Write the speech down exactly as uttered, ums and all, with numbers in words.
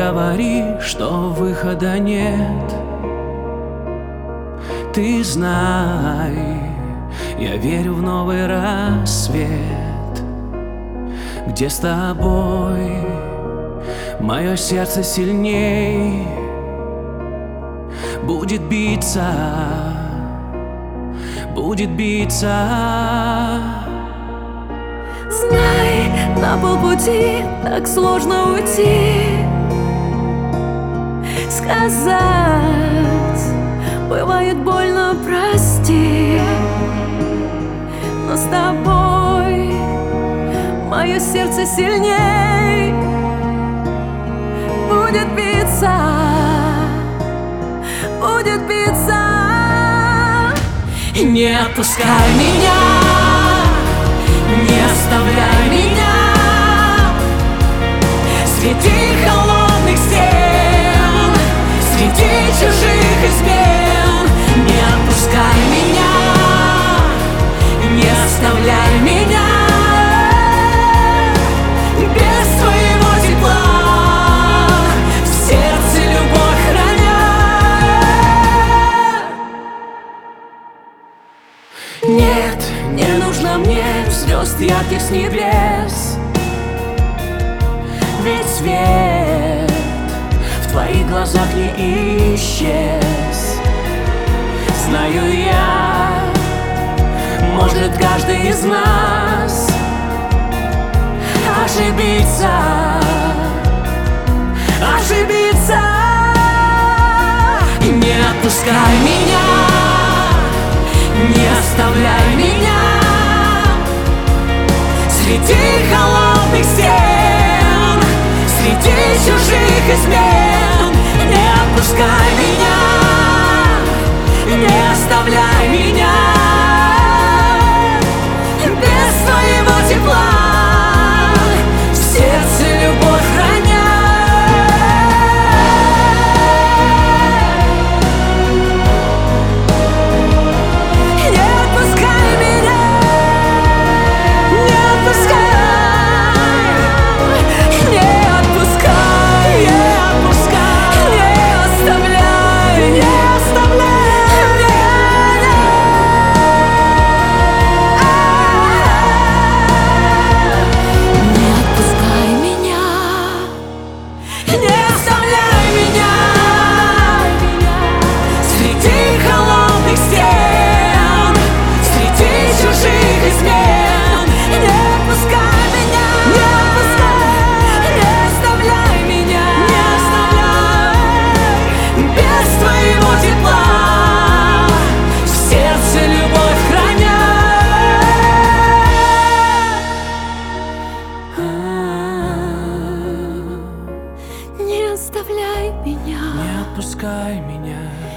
говори, что выхода нет. Ты знай, я верю в новый рассвет, где с тобой мое сердце сильней будет биться, будет биться. Знай, на полпути так сложно уйти, сказать бывает больно, прости, но с тобой мое сердце сильней будет биться, будет биться. Не отпускай меня, не оставляй меня среди холодных стен, среди чужих измен. Не отпускай меня, не оставляй меня без твоего тепла, в сердце любовь храня. Нет, не нужно мне звезд ярких с небес, ведь свет в твоих глазах не исчез. Знаю я, может каждый из нас ошибиться, ошибиться. Не отпускай меня, не оставляй меня среди холодных стен, среди чужих измен. Не отпускай меня, не оставляй меня без твоего тепла, в сердце любовь храня. Не отпускай меня, не отпускай, не отпускай, не отпускай, не оставляй, не оставляй. Не оставляй меня, Не отпускай меня.